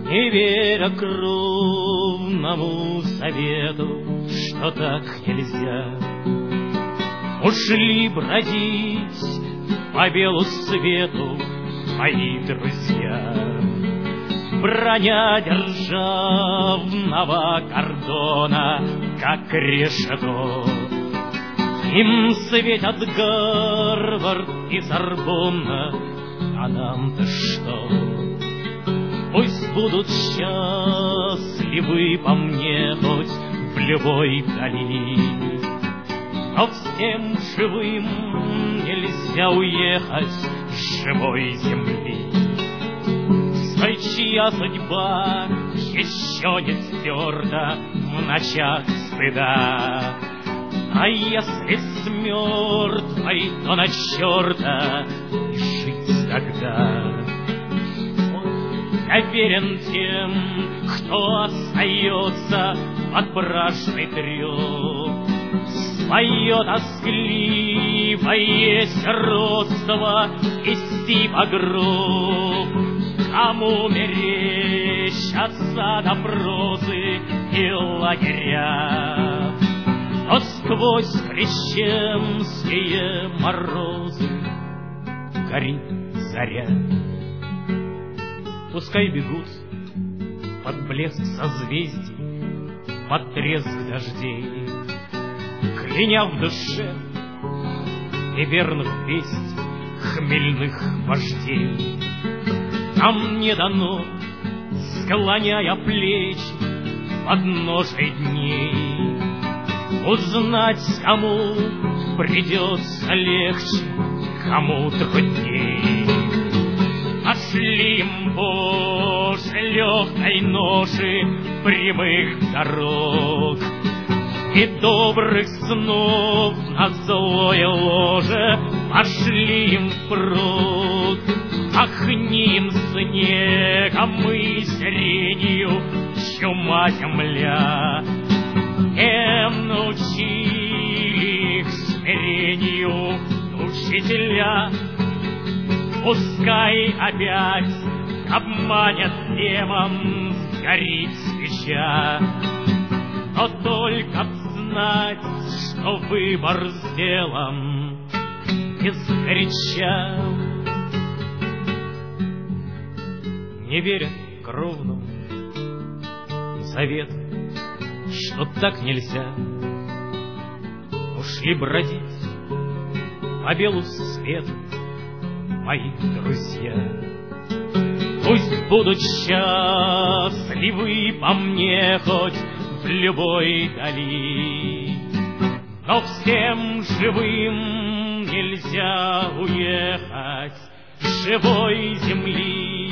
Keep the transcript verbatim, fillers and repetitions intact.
Не веря кровному совету, что так нельзя, ушли бродить по белу свету мои друзья. Броня державного кордона, как решето, им светят Гарвард и Сорбонна, а нам-то что? Пусть будут счастливы по мне хоть в любой дали, но всем живым нельзя уехать с живой земли. Той, чья судьба еще не стерта в ночах стыда, а если с мертвой, то на черта и жить тогда. Я верен тем, кто остается под бражный трёп, свое тоскливое сиротство вести по гроб. Кому мерещатся допросы и лагеря, но сквозь крещенские морозы горит заря. Пускай бегут под блеск созвездий, под треск дождей, кляня в душе неверных весть хмельных вождей. Нам не дано, склоняя плечи под ножей дней, узнать, кому придется легче, кому трудней. Нашли им, Боже, легкой ноши прямых дорог и добрых снов на злое ложе пошли им впрок. Ахним снегом и сиренью чума земля, Эм научили их смирению учителя. Пускай опять обманет демон сгорит свеча, но только б знать, что выбор сделан изгоряча. Не веря кровному завету, что так нельзя, ушли бродить по белу свету мои друзья. Пусть будут счастливы по мне хоть в любой дали, но всем живым нельзя уехать с живой земли.